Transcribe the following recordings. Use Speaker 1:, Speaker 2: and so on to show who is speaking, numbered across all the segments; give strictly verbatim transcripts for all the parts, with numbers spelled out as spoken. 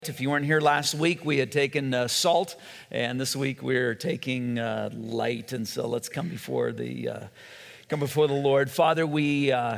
Speaker 1: If you weren't here last week, we had taken uh, salt, and this week we're taking uh, light. And so let's come before the uh, come before the Lord. Father, we uh,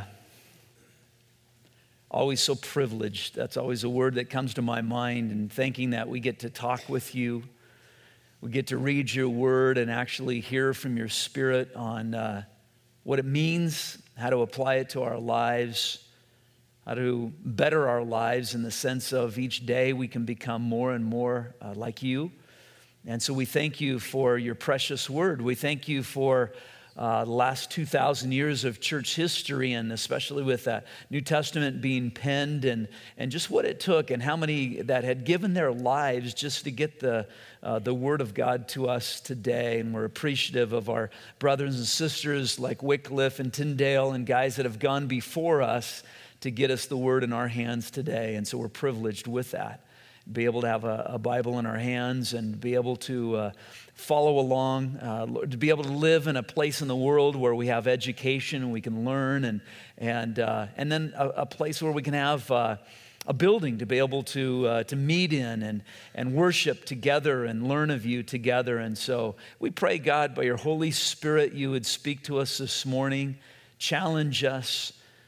Speaker 1: always so privileged. That's always a word that comes to my mind, and thinking that we get to talk with you, we get to read your word, and actually hear from your Spirit on uh, what it means, how to apply it to our lives. How to better our lives in the sense of each day we can become more and more uh, like you. And so we thank you for your precious word. We thank you for uh, the last two thousand years of church history, and especially with that New Testament being penned, and, and just what it took, and how many that had given their lives just to get the, uh, the word of God to us today. And we're appreciative of our brothers and sisters like Wycliffe and Tyndale and guys that have gone before us to get us the word in our hands today. And so we're privileged with that. Be able to have a, a Bible in our hands and be able to uh, follow along, uh, to be able to live in a place in the world where we have education and we can learn, and and uh, and then a, a place where we can have uh, a building to be able to uh, to meet in and and worship together and learn of you together. And so we pray, God, by your Holy Spirit, you would speak to us this morning, challenge us,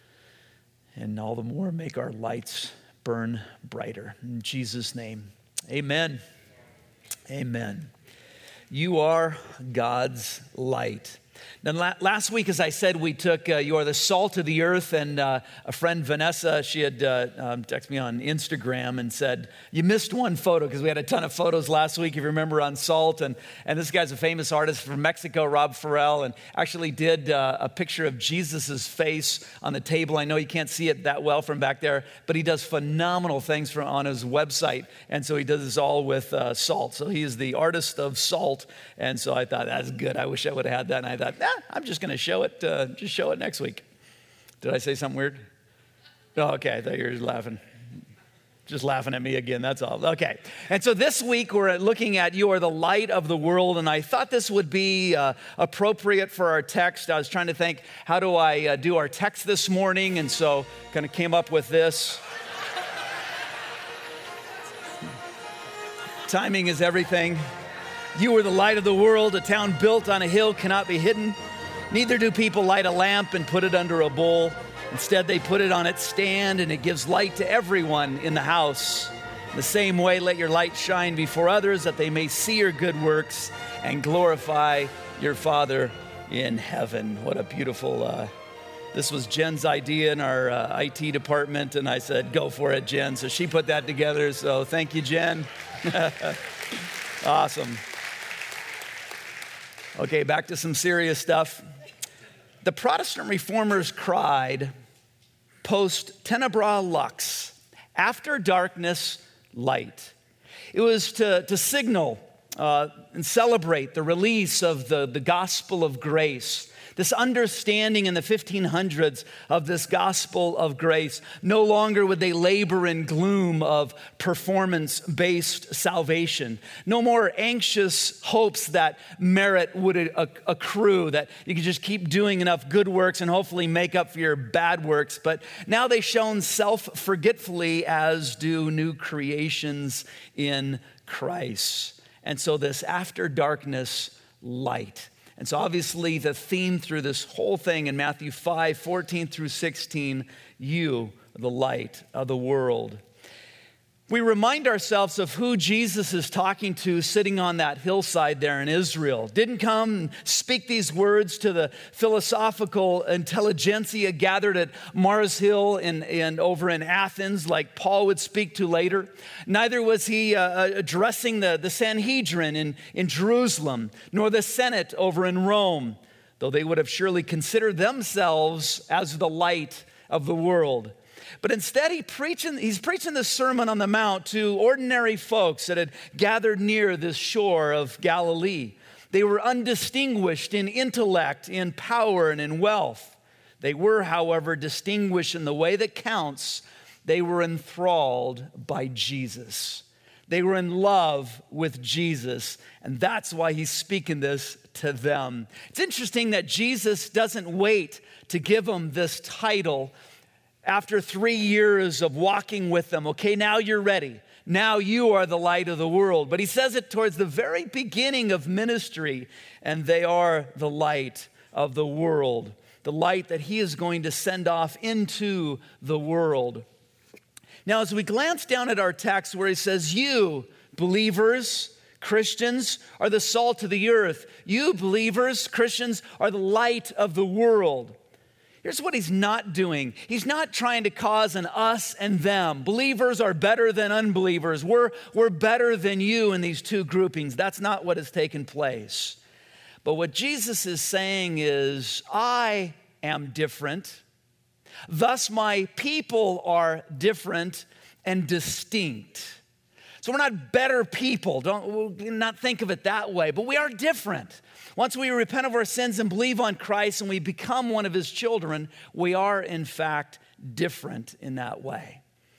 Speaker 1: and all the more make our lights burn brighter. In Jesus' name, amen. Amen. You are God's light. Now, last week, as I said, we took uh, You Are the Salt of the Earth, and uh, a friend, Vanessa, she had uh, um, texted me on Instagram and said, you missed one photo, because we had a ton of photos last week, if you remember, on salt, and, and this guy's a famous artist from Mexico, Rob Farrell, and actually did uh, a picture of Jesus's face on the table. I know you can't see it that well from back there, but he does phenomenal things from, on his website, and so he does this all with uh, salt. So he is the artist of salt, and so I thought, that's good. I wish I would have had that, and I thought, nah, I'm just going to show it, uh, just show it next week. Did I say something weird? Oh, okay, I thought you were laughing. Just laughing at me again, that's all. Okay, and so this week we're looking at You Are the Light of the World, and I thought this would be uh, appropriate for our text. I was trying to think, how do I uh, do our text this morning? And so kind of came up with this. Timing is everything. You are the light of the world. A town built on a hill cannot be hidden. Neither do people light a lamp and put it under a bowl. Instead, they put it on its stand, and it gives light to everyone in the house. In the same way, let your light shine before others, that they may see your good works and glorify your Father in heaven. What a beautiful, uh, this was Jen's idea in our uh, I T department, and I said, go for it, Jen. So she put that together, so thank you, Jen. Awesome. Okay, back to some serious stuff. The Protestant reformers cried, post tenebra lux, after darkness, light. It was to, to signal uh, and celebrate the release of the, the gospel of grace. This understanding in the fifteen hundreds of this gospel of grace. No longer would they labor in gloom of performance-based salvation. No more anxious hopes that merit would accrue, that you could just keep doing enough good works and hopefully make up for your bad works. But now they shone self-forgetfully, as do new creations in Christ. And so this after darkness, light. And so obviously the theme through this whole thing in Matthew five, fourteen through sixteen, you are the light of the world. We remind ourselves of who Jesus is talking to sitting on that hillside there in Israel. Didn't come and speak these words to the philosophical intelligentsia gathered at Mars Hill and, and over in Athens like Paul would speak to later. Neither was he uh, addressing the, the Sanhedrin in, in Jerusalem, nor the Senate over in Rome, though they would have surely considered themselves as the light of the world. But instead, he preaching, he's preaching this Sermon on the Mount to ordinary folks that had gathered near this shore of Galilee. They were undistinguished in intellect, in power, and in wealth. They were, however, distinguished in the way that counts. They were enthralled by Jesus. They were in love with Jesus, and that's why he's speaking this to them. It's interesting that Jesus doesn't wait to give them this title after three years of walking with them. Okay, now you're ready. now you are the light of the world. But he says it towards the very beginning of ministry, and they are the light of the world, the light that he is going to send off into the world. Now, as we glance down at our text where he says, you, believers, Christians, are the salt of the earth. You, believers, Christians, are the light of the world. Here's what he's not doing. He's not trying to cause an us and them. Believers are better than unbelievers. We're, we're better than you in these two groupings. That's not what has taken place. But what Jesus is saying is, I am different. Thus my people are different and distinct. So we're not better people. Don't we'll not think of it that way, but we are different. Once we repent of our sins and believe on Christ and we become one of his children, we are in fact different in that way.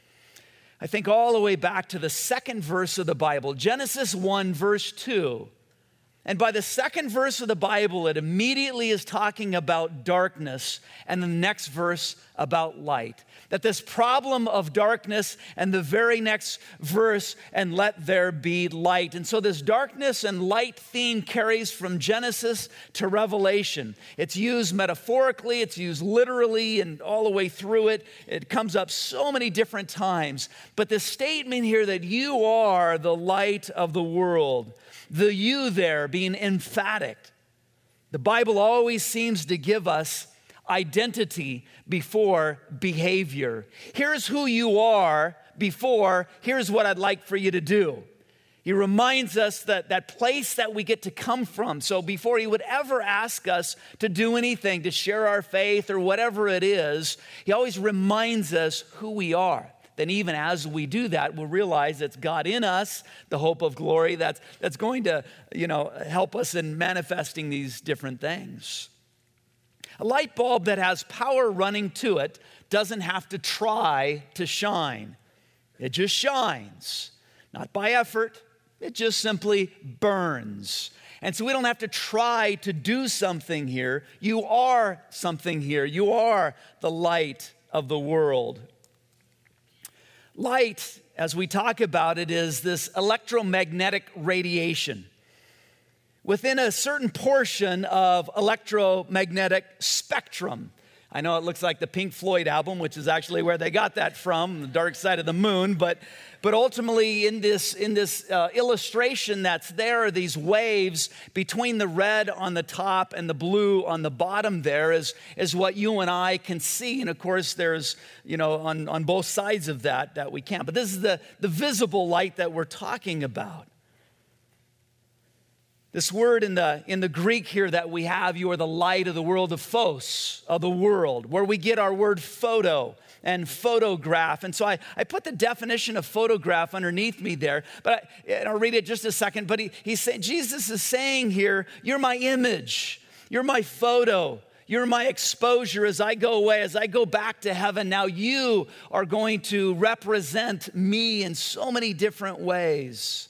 Speaker 1: I think all the way back to the second verse of the Bible, Genesis one, verse two. And by the second verse of the Bible, it immediately is talking about darkness, and the next verse about light. That this problem of darkness, and the very next verse, and let there be light. And so this darkness and light theme carries from Genesis to Revelation. It's used metaphorically, it's used literally, and all the way through it. It comes up so many different times. But the statement here that you are the light of the world, the you there being emphatic. The Bible always seems to give us identity before behavior. Here's who you are before, here's what I'd like for you to do. He reminds us that that place that we get to come from. So before he would ever ask us to do anything, to share our faith or whatever it is, he always reminds us who we are. Then even as we do that, we'll realize it's God in us, the hope of glory, that's, that's going to, you know, help us in manifesting these different things. A light bulb that has power running to it doesn't have to try to shine. It just shines, not by effort. It just simply burns. And so we don't have to try to do something here. You are something here. You are the light of the world. Light, as we talk about it, is this electromagnetic radiation within a certain portion of electromagnetic spectrum. I know it looks like the Pink Floyd album, which is actually where they got that from, The Dark Side of the Moon. But, but ultimately, in this, in this uh, illustration that's there, are these waves between the red on the top and the blue on the bottom there is, is what you and I can see. And of course, there's, you know, on, on both sides of that, that we can't. But this is the, the visible light that we're talking about. This word in the, in the Greek here that we have, you are the light of the world, the phos of the world, where we get our word photo and photograph. And so I, I put the definition of photograph underneath me there, but I, and I'll read it just a second. But he, he's saying, Jesus is saying here, you're my image, you're my photo, you're my exposure as I go away, as I go back to heaven. Now you are going to represent me in so many different ways.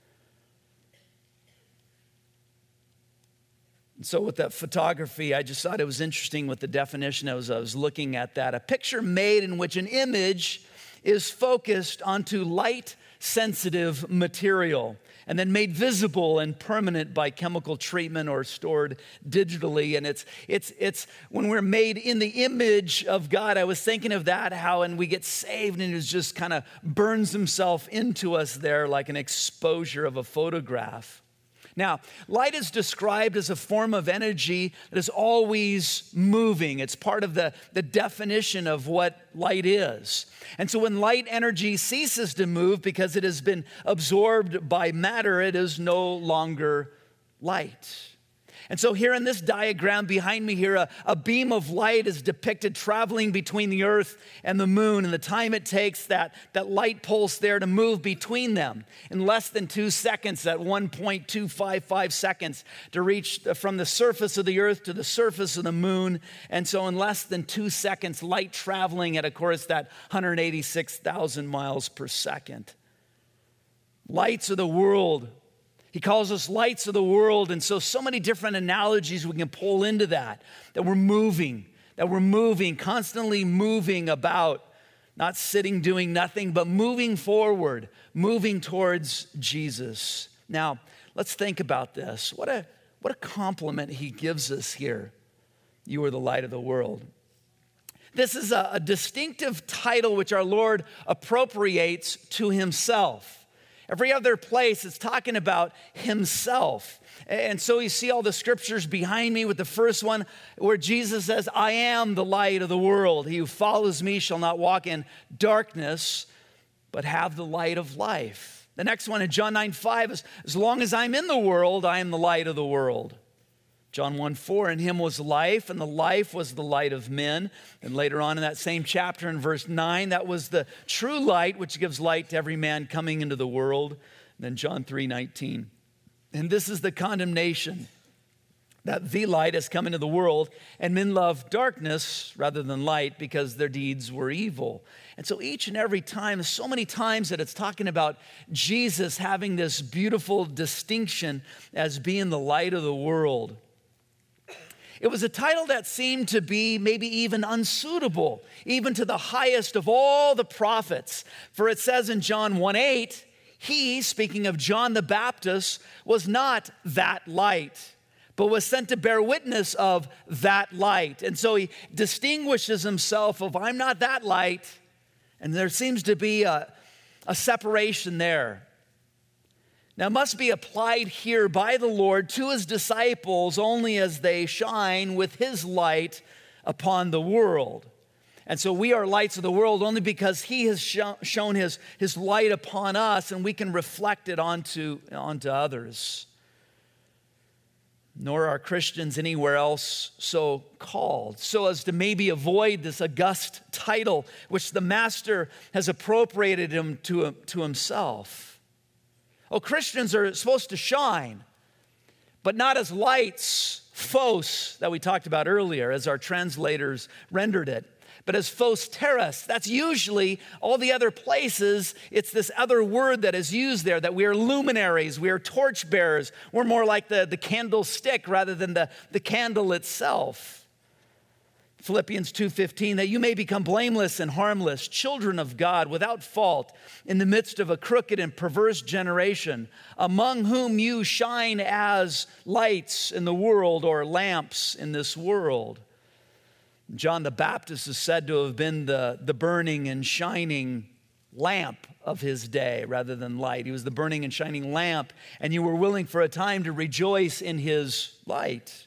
Speaker 1: So with that photography, I just thought it was interesting with the definition as I was looking at that. A picture made in which an image is focused onto light-sensitive material and then made visible and permanent by chemical treatment or stored digitally. And it's it's it's when we're made in the image of God, I was thinking of that, how and we get saved and it just kind of burns himself into us there like an exposure of a photograph. Now, light is described as a form of energy that is always moving. It's part of the, the definition of what light is. And so when light energy ceases to move because it has been absorbed by matter, it is no longer light. And so here in this diagram behind me here, a, a beam of light is depicted traveling between the earth and the moon, and the time it takes that, that light pulse there to move between them in less than two seconds, at one point two five five seconds to reach from the surface of the earth to the surface of the moon. And so in less than two seconds, light traveling at, of course, that one hundred eighty-six thousand miles per second. Lights of the world. He calls us lights of the world. And so, so many different analogies we can pull into that, that we're moving, that we're moving, constantly moving about. not sitting doing nothing, but moving forward, moving towards Jesus. Now, let's think about this. What a, what a compliment he gives us here. You are the light of the world. This is a, a distinctive title which our Lord appropriates to himself. Every other place it's talking about himself. And so you see all the scriptures behind me with the first one where Jesus says, I am the light of the world. He who follows me shall not walk in darkness, but have the light of life. The next one in John nine five is, as long as I'm in the world, I am the light of the world. John one four, in him was life, and the life was the light of men. And later on in that same chapter in verse nine, that was the true light, which gives light to every man coming into the world. And then John three nineteen, and this is the condemnation, that the light has come into the world, and men love darkness rather than light because their deeds were evil. And so each and every time, so many times that it's talking about Jesus having this beautiful distinction as being the light of the world. It was a title that seemed to be maybe even unsuitable, even to the highest of all the prophets. For it says in John one eight, he, speaking of John the Baptist, was not that light, but was sent to bear witness of that light. And so he distinguishes himself of, I'm not that light. And there seems to be a, a separation there. Now, it must be applied here by the Lord to his disciples only as they shine with his light upon the world. And so we are lights of the world only because he has shown, shown his, his light upon us, and we can reflect it onto, onto others. Nor are Christians anywhere else so called, so as to maybe avoid this august title which the Master has appropriated him to, to himself. Oh, Christians are supposed to shine, but not as lights, phos, that we talked about earlier, as our translators rendered it, but as phos terras. That's usually all the other places. It's this other word that is used there, that we are luminaries, we are torchbearers. We're more like the, the candlestick rather than the, the candle itself. Philippians two fifteen, that you may become blameless and harmless, children of God, without fault, in the midst of a crooked and perverse generation, among whom you shine as lights in the world, or lamps in this world. John the Baptist is said to have been the, the burning and shining lamp of his day rather than light. He was the burning and shining lamp, and you were willing for a time to rejoice in his light.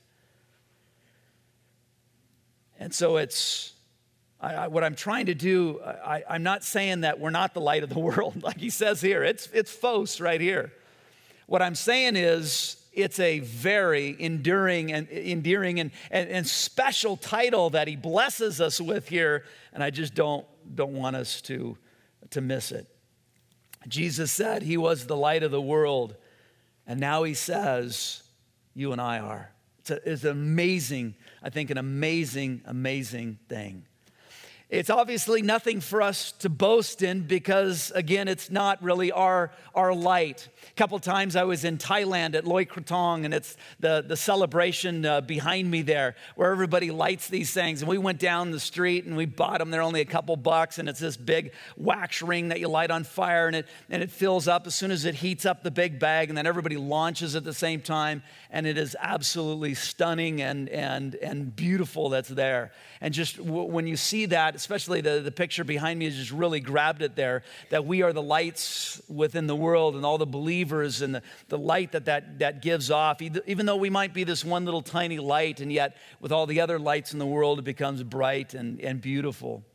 Speaker 1: And so it's, I, I, what I'm trying to do, I, I'm not saying that we're not the light of the world, like he says here. It's, it's phos right here. What I'm saying is, it's a very enduring and endearing and, and, and special title that he blesses us with here, and I just don't, don't want us to, to miss it. Jesus said he was the light of the world, and now he says, you and I are. It's, a, it's an amazing, I think an amazing, amazing thing. It's obviously nothing for us to boast in because, again, it's not really our, our light. A couple times I was in Thailand at Loy Krathong, and it's the, the celebration uh, behind me there where everybody lights these things. And we went down the street and we bought them. They're only a couple bucks, and it's this big wax ring that you light on fire, and it, and it fills up as soon as it heats up the big bag, and then everybody launches at the same time. And it is absolutely stunning and, and, and beautiful that's there. And just w- when you see that, especially the, the picture behind me has just really grabbed it there, that we are the lights within the world and all the believers and the, the light that, that that gives off. Even though we might be this one little tiny light, and yet with all the other lights in the world, it becomes bright and, and beautiful.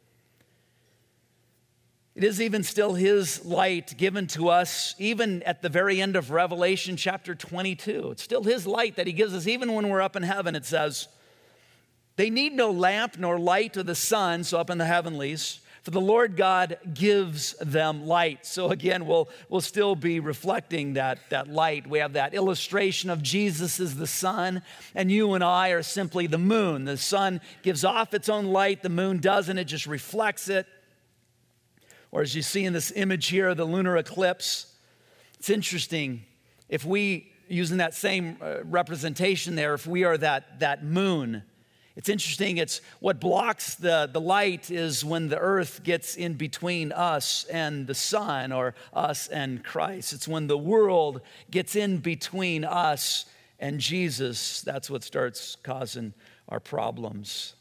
Speaker 1: It is even still his light given to us, even at the very end of Revelation chapter twenty-two. It's still his light that he gives us, even when we're up in heaven. It says, they need no lamp nor light of the sun, so up in the heavenlies, for the Lord God gives them light. So again, we'll, we'll still be reflecting that, that light. We have that illustration of Jesus as the sun, and you and I are simply the moon. The sun gives off its own light, the moon doesn't, it just reflects it. Or as you see in this image here, the lunar eclipse, it's interesting. If we, using that same uh, representation there, if we are that, that moon, It's interesting, it's what blocks the, the light is when the earth gets in between us and the sun, or us and Christ. It's when the world gets in between us and Jesus. That's what starts causing our problems.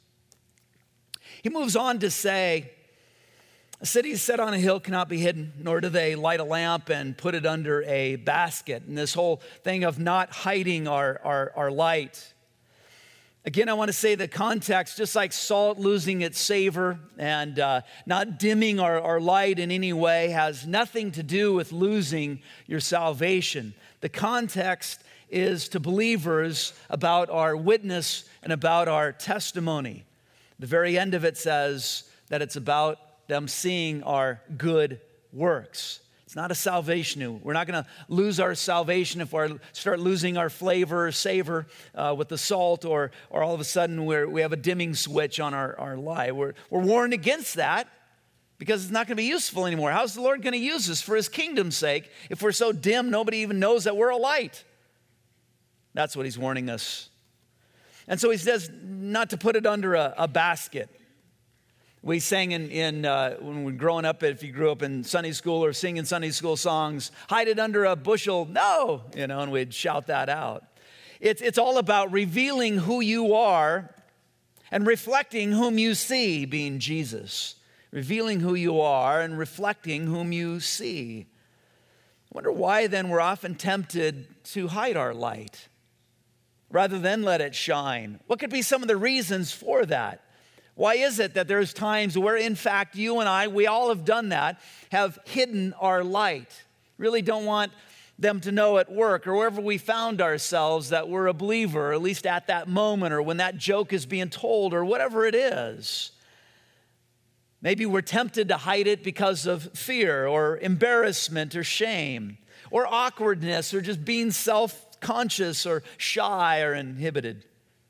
Speaker 1: He moves on to say, a city set on a hill cannot be hidden, nor do they light a lamp and put it under a basket. And this whole thing of not hiding our, our, our light. Again, I want to say the context, just like salt losing its savor and uh, not dimming our, our light in any way, has nothing to do with losing your salvation. The context is to believers about our witness and about our testimony. The very end of it says that it's about them seeing our good works. It's not a salvation. We're not going to lose our salvation if we start losing our flavor or savor uh, with the salt, or, or all of a sudden we're, we have a dimming switch on our, our light. We're, we're warned against that because it's not going to be useful anymore. How's the Lord going to use us for his kingdom's sake if we're so dim nobody even knows that we're a light? That's what he's warning us. And so he says not to put it under a, a basket. We sang in, in uh, when we were growing up, if you grew up in Sunday school or singing Sunday school songs, hide it under a bushel, no, you know, and we'd shout that out. It's, it's all about revealing who you are and reflecting whom you see, being Jesus. Revealing who you are and reflecting whom you see. I wonder why then we're often tempted to hide our light rather than let it shine. What could be some of the reasons for that? Why is it that there's times where, in fact, you and I, we all have done that, have hidden our light? Really don't want them to know at work or wherever we found ourselves that we're a believer, or at least at that moment, or when that joke is being told, or whatever it is. Maybe we're tempted to hide it because of fear or embarrassment or shame or awkwardness or just being self-conscious or shy or inhibited.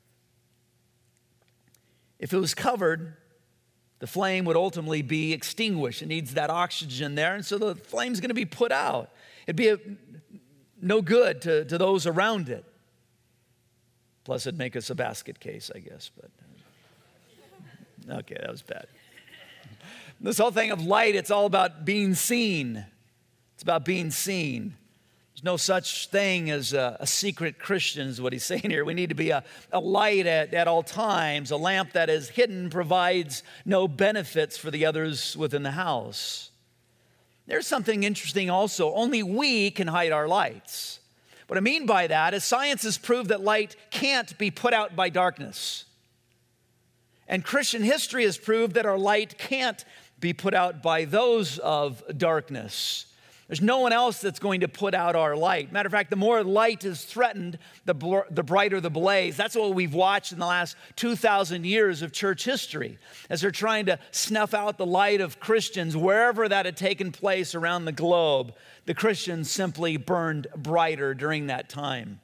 Speaker 1: If it was covered, the flame would ultimately be extinguished. It needs that oxygen there, and so the flame's going to be put out. It'd be a, no good to, to those around it. Plus, it'd make us a basket case, I guess. But okay, that was bad. This whole thing of light, it's all about being seen. It's about being seen. There's no such thing as a, a secret Christian is what he's saying here. We need to be a, a light at, at all times. A lamp that is hidden provides no benefits for the others within the house. There's something interesting also. Only we can hide our lights. What I mean by that is science has proved that light can't be put out by darkness. And Christian history has proved that our light can't be put out by those of darkness. There's no one else that's going to put out our light. Matter of fact, the more light is threatened, the, bl- the brighter the blaze. That's what we've watched in the last two thousand years of church history, as they're trying to snuff out the light of Christians wherever that had taken place around the globe. The Christians simply burned brighter during that time.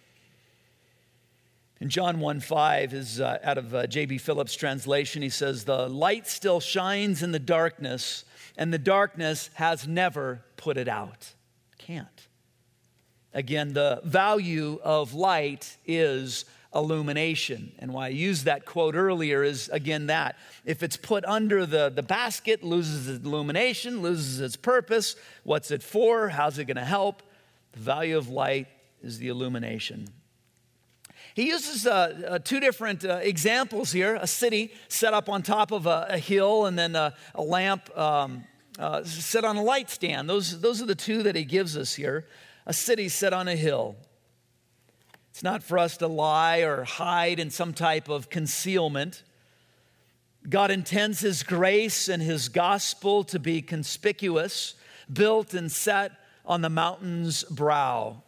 Speaker 1: In John one five, is uh, out of uh, J B Phillips' translation, he says, "The light still shines in the darkness, and the darkness has never put it out." Can't. Again, the value of light is illumination. And why I used that quote earlier is, again, that. If it's put under the, the basket, loses its illumination, loses its purpose. What's it for? How's it going to help? The value of light is the illumination. He uses uh, uh, two different uh, examples here. A city set up on top of a, a hill, and then a, a lamp um, uh, set on a light stand. Those, those are the two that he gives us here. A city set on a hill. It's not for us to lie or hide in some type of concealment. God intends his grace and his gospel to be conspicuous, built and set on the mountain's brow.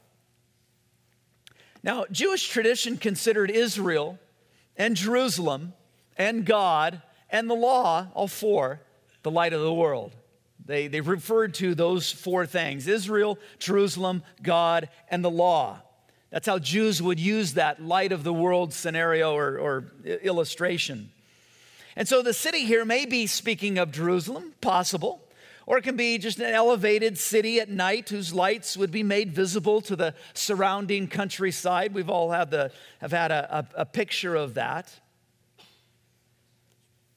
Speaker 1: Now, Jewish tradition considered Israel and Jerusalem and God and the law, all four, the light of the world. They, they referred to those four things: Israel, Jerusalem, God, and the law. That's how Jews would use that light of the world scenario or, or illustration. And so the city here may be speaking of Jerusalem, possible. Or it can be just an elevated city at night whose lights would be made visible to the surrounding countryside. We've all had the, have had a, a, a picture of that.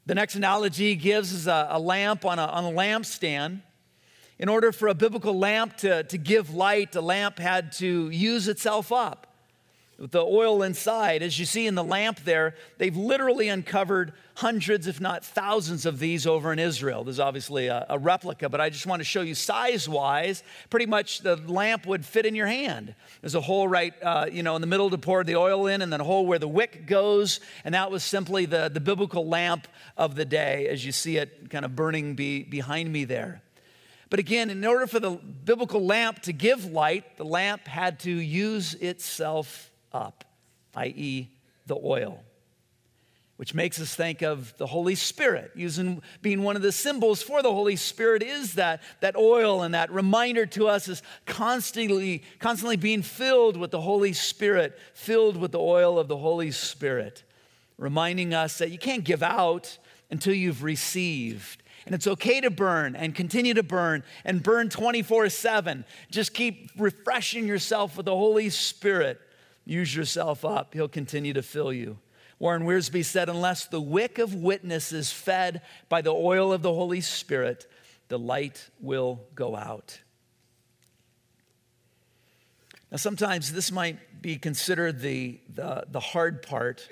Speaker 1: The next analogy he gives is a, a lamp on a, on a lampstand. In order for a biblical lamp to, to give light, a lamp had to use itself up with the oil inside. As you see in the lamp there, they've literally uncovered hundreds, if not thousands of these over in Israel. There's obviously a, a replica, but I just want to show you size-wise, pretty much the lamp would fit in your hand. There's a hole right, uh, you know, in the middle to pour the oil in, and then a hole where the wick goes, and that was simply the, the biblical lamp of the day, as you see it kind of burning be, behind me there. But again, in order for the biblical lamp to give light, the lamp had to use itself up, that is the oil, which makes us think of the Holy Spirit. Using, being one of the symbols for the Holy Spirit is that, that oil, and that reminder to us is constantly, constantly being filled with the Holy Spirit, filled with the oil of the Holy Spirit, reminding us that you can't give out until you've received. And it's okay to burn and continue to burn and burn twenty-four seven. Just keep refreshing yourself with the Holy Spirit. Use yourself up. He'll continue to fill you. Warren Wiersbe said, unless the wick of witness is fed by the oil of the Holy Spirit, the light will go out. Now, sometimes this might be considered the, the, the hard part.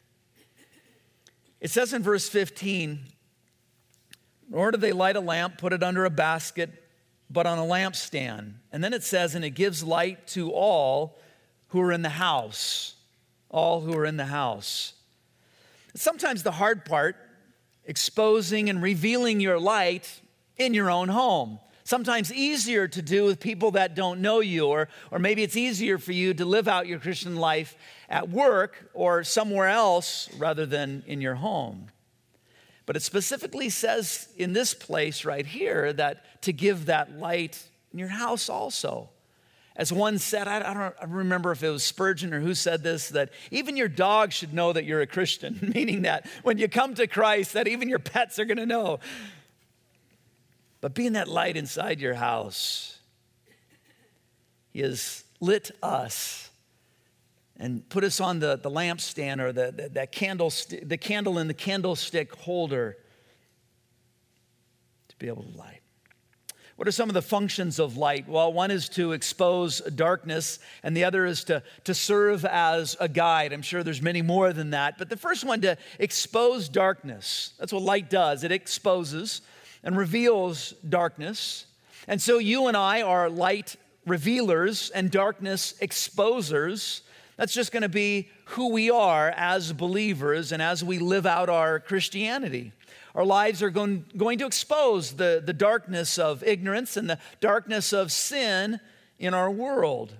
Speaker 1: It says in verse fifteen, nor do they light a lamp, put it under a basket, but on a lampstand. And then it says, and it gives light to all who are in the house. All who are in the house. Sometimes the hard part, exposing and revealing your light in your own home. Sometimes easier to do with people that don't know you, or, or maybe it's easier for you to live out your Christian life at work or somewhere else rather than in your home. But it specifically says in this place right here that to give that light in your house also. As one said, I don't remember if it was Spurgeon or who said this, that even your dog should know that you're a Christian, meaning that when you come to Christ, that even your pets are going to know. But being that light inside your house, He has lit us and put us on the, the lampstand or the, the, that candle, the candle in the candlestick holder to be able to light. What are some of the functions of light? Well, one is to expose darkness, and the other is to, to serve as a guide. I'm sure there's many more than that. But the first one, to expose darkness. That's what light does. It exposes and reveals darkness. And so you and I are light revealers and darkness exposers. That's just going to be who we are as believers and as we live out our Christianity. Our lives are going, going to expose the, the darkness of ignorance and the darkness of sin in our world.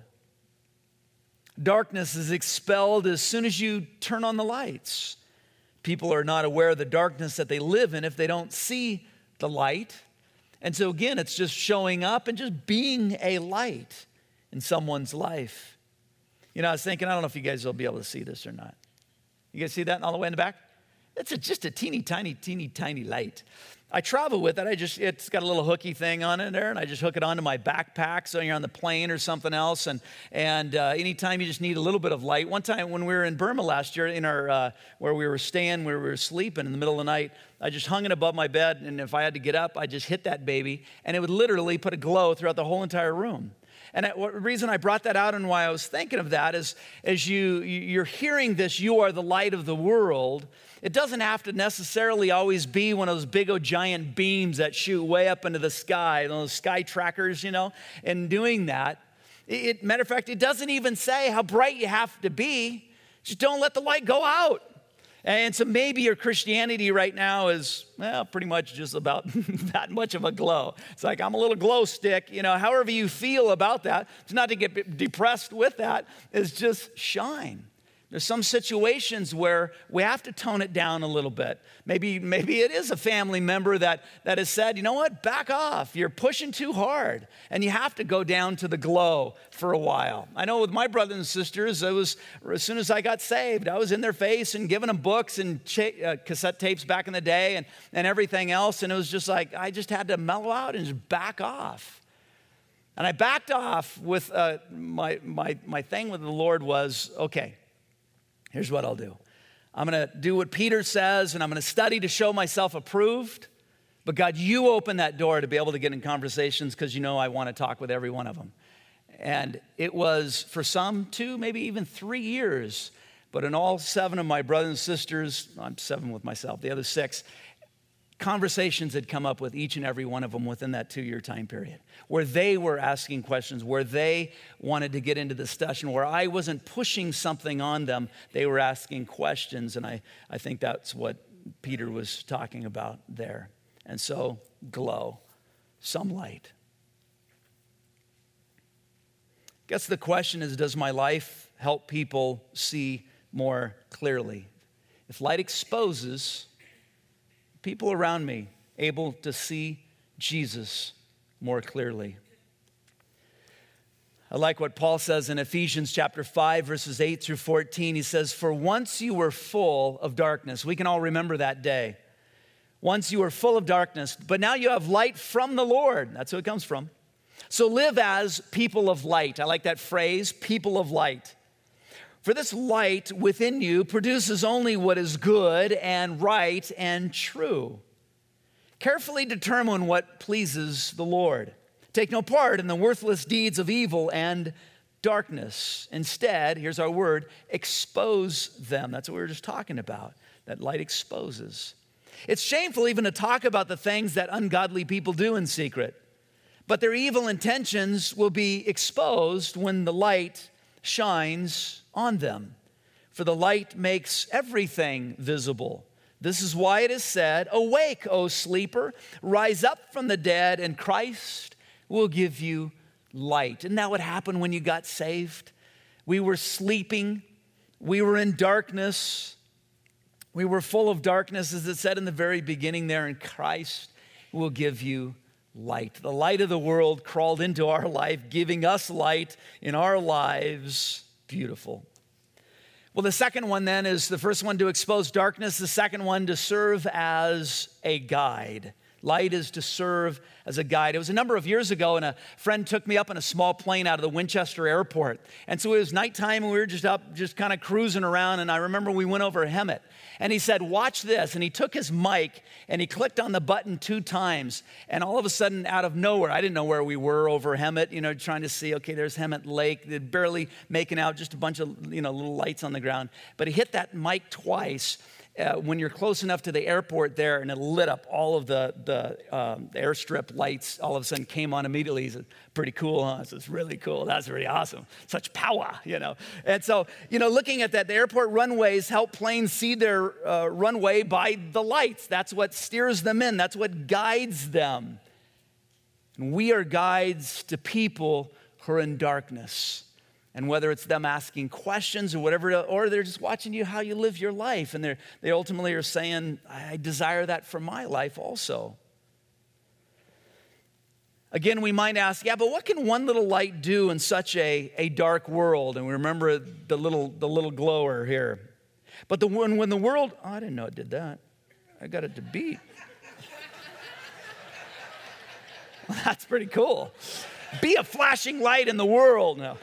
Speaker 1: Darkness is expelled as soon as you turn on the lights. People are not aware of the darkness that they live in if they don't see the light. And so again, it's just showing up and just being a light in someone's life. You know, I was thinking, I don't know if you guys will be able to see this or not. You guys see that all the way in the back? It's a, just a teeny, tiny, teeny, tiny light. I travel with it. I just, it's got a little hooky thing on it there, and I just hook it onto my backpack so you're on the plane or something else. And and uh, anytime you just need a little bit of light. One time when we were in Burma last year, in our uh, where we were staying, where we were sleeping in the middle of the night, I just hung it above my bed, and if I had to get up, I just hit that baby, and it would literally put a glow throughout the whole entire room. And the reason I brought that out and why I was thinking of that is, as you, you're hearing this, you are the light of the world. It doesn't have to necessarily always be one of those big old giant beams that shoot way up into the sky, those sky trackers, you know. And doing that, it, matter of fact, it doesn't even say how bright you have to be. Just don't let the light go out. And so maybe your Christianity right now is, well, pretty much just about that much of a glow. It's like, I'm a little glow stick, you know, however you feel about that. It's not to get depressed with that. It's just shine. There's some situations where we have to tone it down a little bit. Maybe, maybe it is a family member that, that has said, you know what, back off. You're pushing too hard. And you have to go down to the glow for a while. I know with my brothers and sisters, it was as soon as I got saved, I was in their face and giving them books and cha- uh, cassette tapes back in the day and, and everything else. And it was just like, I just had to mellow out and just back off. And I backed off with uh, my, my, my thing with the Lord was, okay, here's what I'll do. I'm going to do what Peter says, and I'm going to study to show myself approved. But God, you open that door to be able to get in conversations because you know I want to talk with every one of them. And it was for some two, maybe even three years. But in all seven of my brothers and sisters, I'm seven with myself, the other six, conversations had come up with each and every one of them within that two-year time period, where they were asking questions, where they wanted to get into the discussion, where I wasn't pushing something on them, they were asking questions, and I, I think that's what Peter was talking about there. And so, glow, some light. I guess the question is, does my life help people see more clearly? If light exposes, people around me able to see Jesus more clearly. I like what Paul says in Ephesians chapter five, verses eight through fourteen. He says, for once you were full of darkness. We can all remember that day. Once you were full of darkness, but now you have light from the Lord. That's who it comes from. So live as people of light. I like that phrase, people of light. For this light within you produces only what is good and right and true. Carefully determine what pleases the Lord. Take no part in the worthless deeds of evil and darkness. Instead, here's our word, expose them. That's what we were just talking about. That light exposes. It's shameful even to talk about the things that ungodly people do in secret. But their evil intentions will be exposed when the light shines on them. For the light makes everything visible. This is why it is said, awake, O sleeper, rise up from the dead, and Christ will give you light. Isn't that what happened when you got saved? We were sleeping. We were in darkness. We were full of darkness, as it said in the very beginning there, and Christ will give you light. The light of the world crawled into our life, giving us light in our lives. Beautiful. Well, the second one then is the first one to expose darkness, the second one to serve as a guide. Light is to serve as a guide. It was a number of years ago, and a friend took me up in a small plane out of the Winchester Airport. And so it was nighttime, and we were just up, just kind of cruising around, and I remember we went over Hemet. And he said, watch this. And he took his mic, and he clicked on the button two times. And all of a sudden, out of nowhere, I didn't know where we were over Hemet, you know, trying to see, okay, there's Hemet Lake. They're barely making out, just a bunch of, you know, little lights on the ground. But he hit that mic twice. Uh, when you're close enough to the airport there, and it lit up all of the, the um, airstrip lights, all of a sudden came on immediately. He said, pretty cool, huh? So it's really cool. That's really awesome. Such power, you know. And so, you know, looking at that, the airport runways help planes see their uh, runway by the lights. That's what steers them in. That's what guides them. And we are guides to people who are in darkness. And whether it's them asking questions or whatever, or they're just watching you, how you live your life. And they ultimately are saying, I desire that for my life also. Again, we might ask, yeah, but what can one little light do in such a, a dark world? And we remember the little, the little glower here. But the, when, when the world, oh, I didn't know it did that. I got it to beat. Well, that's pretty cool. Be a flashing light in the world. No.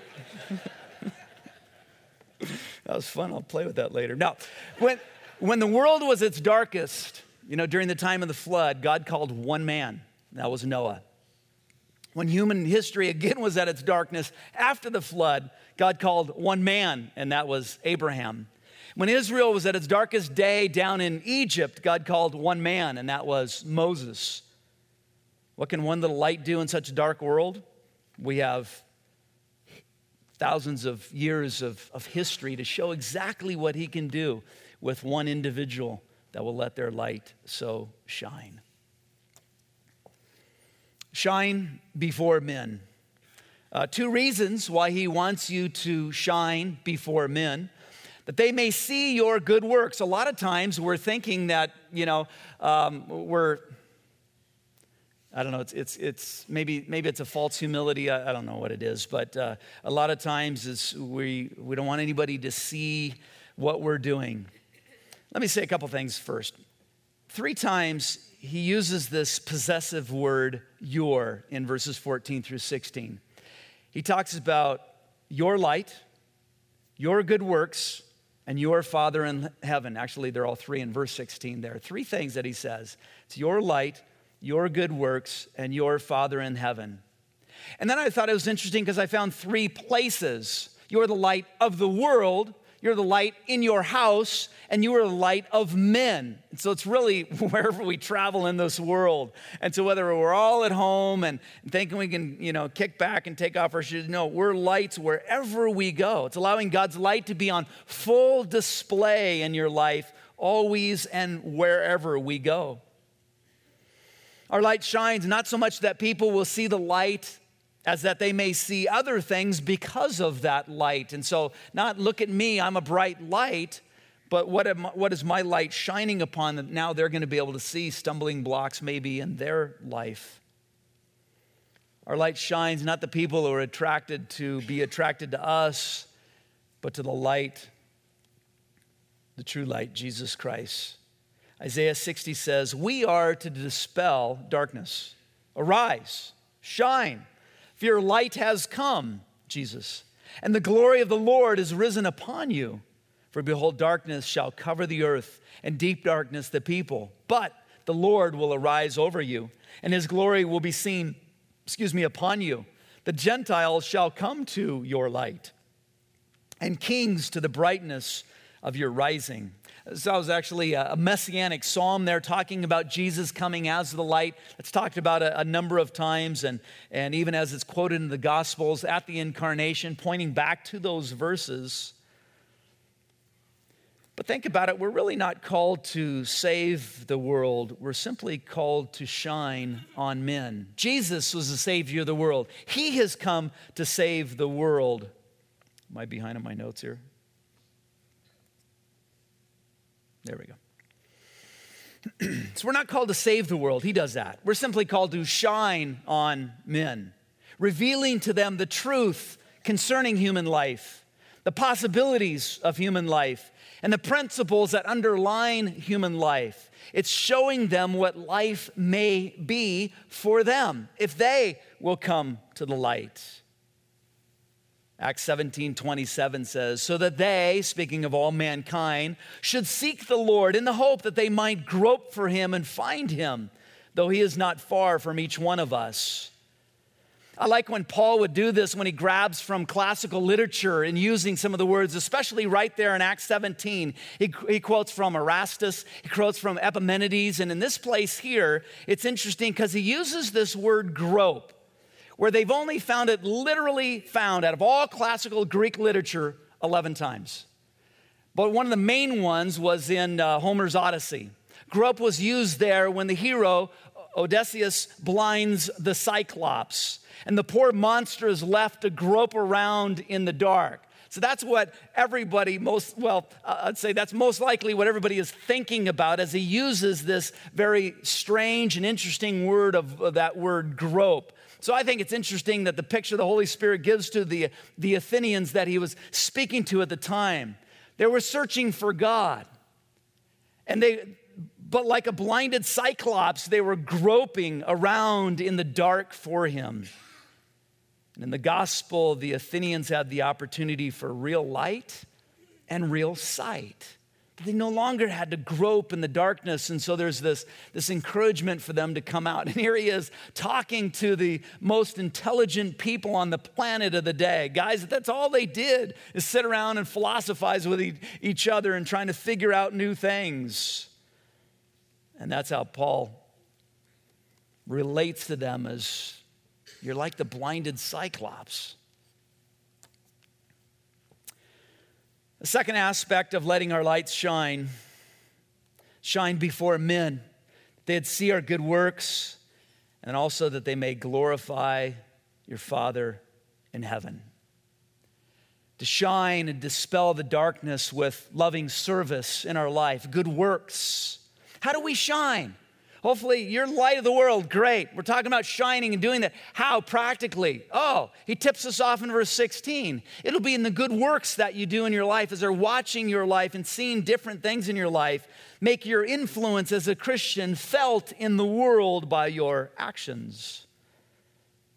Speaker 1: That was fun. I'll play with that later. Now, when, when the world was its darkest, you know, during the time of the flood, God called one man. That was Noah. When human history again was at its darkness after the flood, God called one man, and that was Abraham. When Israel was at its darkest day down in Egypt, God called one man, and that was Moses. What can one little light do in such a dark world? We have thousands of years of, of history to show exactly what he can do with one individual that will let their light so shine. Shine before men. Uh, two reasons why he wants you to shine before men. That they may see your good works. A lot of times we're thinking that, you know, um, we're... I don't know, it's it's it's maybe maybe it's a false humility. I, I don't know what it is, but uh, a lot of times is we we don't want anybody to see what we're doing. Let me say a couple things first. Three times he uses this possessive word your in verses fourteen through sixteen. He talks about your light, your good works, and your Father in heaven. Actually, they're all three in verse sixteen there. Three things that he says. It's your light, your good works, and your Father in heaven. And then I thought it was interesting because I found three places. You're the light of the world, you're the light in your house, and you are the light of men. And so it's really wherever we travel in this world. And so whether we're all at home and thinking we can, you know, kick back and take off our shoes, no, we're lights wherever we go. It's allowing God's light to be on full display in your life, always and wherever we go. Our light shines not so much that people will see the light as that they may see other things because of that light. And so not look at me, I'm a bright light, but what, am, what is my light shining upon that now they're going to be able to see stumbling blocks maybe in their life. Our light shines not the people who are attracted to be attracted to us, but to the light, the true light, Jesus Christ. Isaiah sixty says, we are to dispel darkness. Arise, shine. For your light has come, Jesus, and the glory of the Lord is risen upon you. For behold, darkness shall cover the earth, and deep darkness the people. But the Lord will arise over you, and his glory will be seen, excuse me, upon you. The Gentiles shall come to your light, and kings to the brightness of your rising. So that was actually a messianic psalm there talking about Jesus coming as the light. It's talked about a, a number of times, and, and even as it's quoted in the Gospels at the incarnation, pointing back to those verses. But think about it, we're really not called to save the world. We're simply called to shine on men. Jesus was the Savior of the world. He has come to save the world. Am I behind on my notes here? There we go. So we're not called to save the world. He does that. We're simply called to shine on men, revealing to them the truth concerning human life, the possibilities of human life, and the principles that underline human life. It's showing them what life may be for them if they will come to the light. Acts seventeen twenty-seven says, so that they, speaking of all mankind, should seek the Lord in the hope that they might grope for him and find him, though he is not far from each one of us. I like when Paul would do this when he grabs from classical literature and using some of the words, especially right there in Acts seventeen. He, he quotes from Erastus, he quotes from Epimenides, and in this place here, it's interesting because he uses this word grope, where they've only found it literally found out of all classical Greek literature eleven times. But one of the main ones was in uh, Homer's Odyssey. Grope was used there when the hero, Odysseus, blinds the Cyclops, and the poor monster is left to grope around in the dark. So that's what everybody most, well, uh, I'd say that's most likely what everybody is thinking about as he uses this very strange and interesting word of, of that word grope. So I think it's interesting that the picture the Holy Spirit gives to the, the Athenians that he was speaking to at the time. They were searching for God. And they, but like a blinded Cyclops, they were groping around in the dark for him. And in the gospel, the Athenians had the opportunity for real light and real sight. They no longer had to grope in the darkness, and so there's this, this encouragement for them to come out. And here he is talking to the most intelligent people on the planet of the day. Guys, that's all they did is sit around and philosophize with each other and trying to figure out new things. And that's how Paul relates to them as, you're like the blinded Cyclops. The second aspect of letting our lights shine, shine before men, they'd see our good works, and also that they may glorify your Father in heaven. To shine and dispel the darkness with loving service in our life, good works. How do we shine? Hopefully, you're light of the world. Great. We're talking about shining and doing that. How? Practically. Oh, he tips us off in verse sixteen. It'll be in the good works that you do in your life as they're watching your life and seeing different things in your life. Make your influence as a Christian felt in the world by your actions.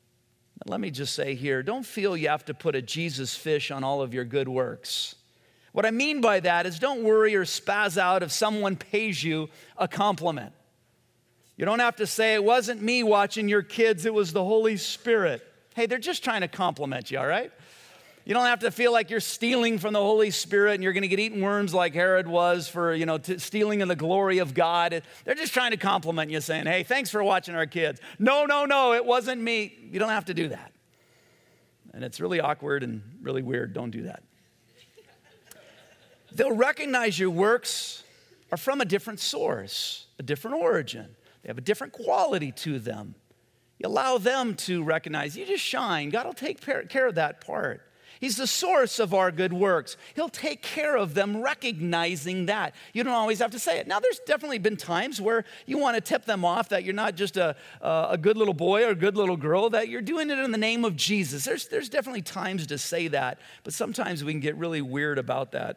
Speaker 1: Now, let me just say here, don't feel you have to put a Jesus fish on all of your good works. What I mean by that is don't worry or spaz out if someone pays you a compliment. You don't have to say, it wasn't me watching your kids, it was the Holy Spirit. Hey, they're just trying to compliment you, all right? You don't have to feel like you're stealing from the Holy Spirit and you're going to get eaten worms like Herod was for, you know, t- stealing in the glory of God. They're just trying to compliment you, saying, hey, thanks for watching our kids. No, no, no, it wasn't me. You don't have to do that. And it's really awkward and really weird. Don't do that. They'll recognize your works are from a different source, a different origin. They have a different quality to them. You allow them to recognize you just shine. God will take care of that part. He's the source of our good works. He'll take care of them recognizing that. You don't always have to say it. Now, there's definitely been times where you want to tip them off that you're not just a, a good little boy or a good little girl, that you're doing it in the name of Jesus. There's, there's definitely times to say that, but sometimes we can get really weird about that.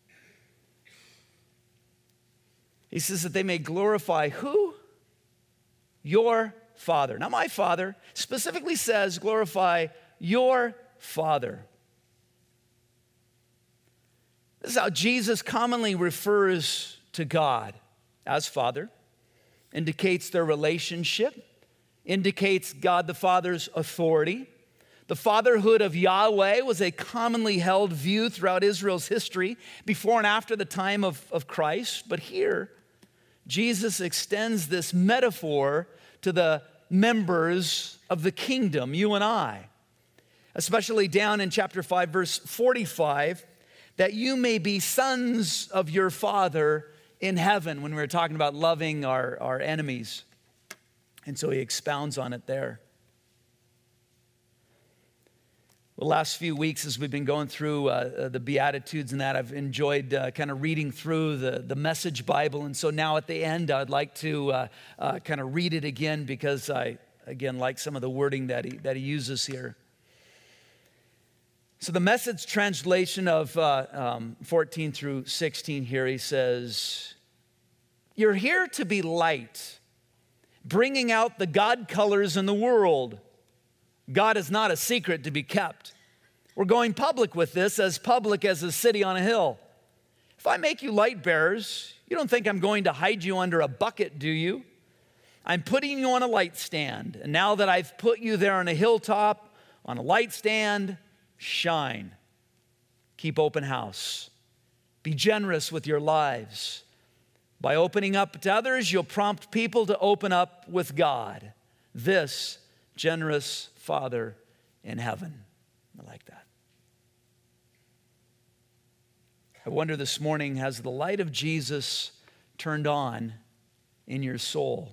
Speaker 1: He says that they may glorify who? Your Father. Not my Father. Specifically says glorify your Father. This is how Jesus commonly refers to God as Father, indicates their relationship, indicates God the Father's authority. The fatherhood of Yahweh was a commonly held view throughout Israel's history before and after the time of, of Christ. But here, Jesus extends this metaphor to the members of the kingdom, you and I, especially down in chapter five, verse forty-five, that you may be sons of your Father in heaven, when we were talking about loving our, our enemies. And so he expounds on it there. The last few weeks, as we've been going through uh, the Beatitudes and that, I've enjoyed uh, kind of reading through the, the Message Bible. And so now at the end, I'd like to uh, uh, kind of read it again because I, again, like some of the wording that he, that he uses here. So the Message translation of uh, um, fourteen through sixteen here, he says, you're here to be light, bringing out the God colors in the world. God is not a secret to be kept. We're going public with this, as public as a city on a hill. If I make you light bearers, you don't think I'm going to hide you under a bucket, do you? I'm putting you on a light stand. And now that I've put you there on a hilltop, on a light stand, shine. Keep open house. Be generous with your lives. By opening up to others, you'll prompt people to open up with God. This generous Father in heaven. I like that. I wonder this morning, has the light of Jesus turned on in your soul?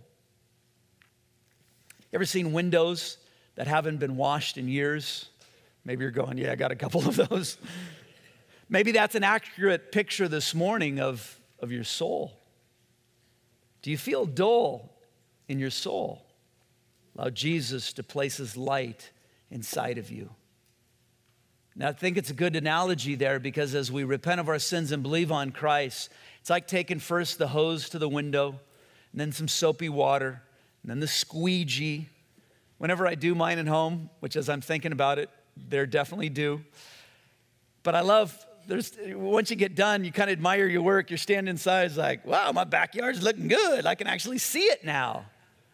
Speaker 1: You ever seen windows that haven't been washed in years? Maybe you're going, yeah, I got a couple of those. Maybe that's an accurate picture this morning of, of your soul. Do you feel dull in your soul? Allow Jesus to place his light inside of you. Now, I think it's a good analogy there, because as we repent of our sins and believe on Christ, it's like taking first the hose to the window, and then some soapy water, and then the squeegee. Whenever I do mine at home, which as I'm thinking about it, they're definitely due. But I love, there's once you get done, you kind of admire your work. You're standing inside, it's like, wow, my backyard's looking good. I can actually see it now.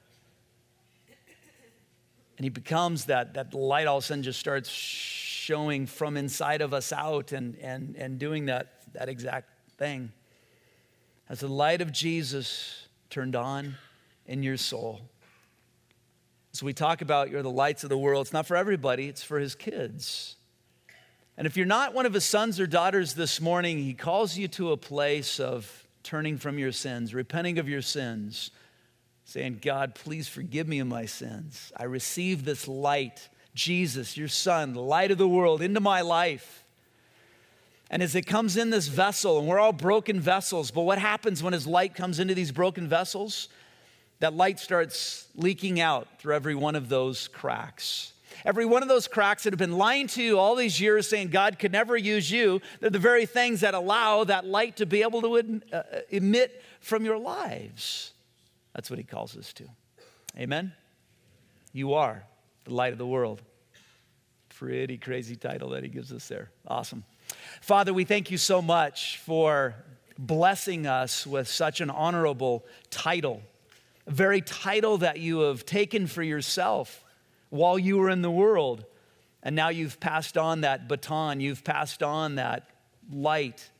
Speaker 1: And he becomes that, that light all of a sudden just starts showing from inside of us out and, and, and doing that, that exact thing. Has the light of Jesus turned on in your soul? So we talk about you're the lights of the world. It's not for everybody. It's for his kids. And if you're not one of his sons or daughters this morning, he calls you to a place of turning from your sins, repenting of your sins, saying, God, please forgive me of my sins. I receive this light, Jesus, your son, the light of the world, into my life. And as it comes in this vessel, and we're all broken vessels, but what happens when his light comes into these broken vessels? That light starts leaking out through every one of those cracks. Every one of those cracks that have been lying to you all these years, saying God could never use you, they're the very things that allow that light to be able to uh, emit from your lives. That's what he calls us to. Amen? You are the light of the world. Pretty crazy title that he gives us there. Awesome. Father, we thank you so much for blessing us with such an honorable title, a very title that you have taken for yourself while you were in the world. And now you've passed on that baton, you've passed on that light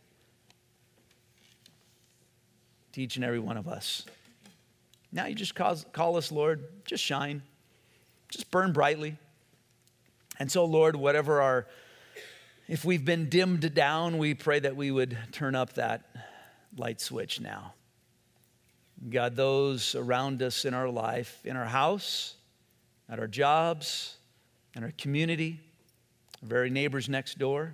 Speaker 1: to each and every one of us. Now you just call, call us, Lord, just shine, just burn brightly. And so, Lord, whatever our, if we've been dimmed down, we pray that we would turn up that light switch now. God, those around us in our life, in our house, at our jobs, in our community, our very neighbors next door.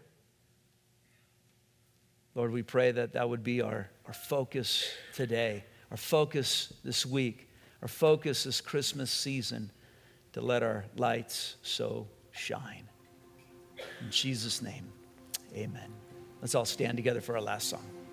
Speaker 1: Lord, we pray that that would be our, our focus today, our focus this week, our focus this Christmas season, to let our lights so shine. In Jesus' name, amen. Let's all stand together for our last song.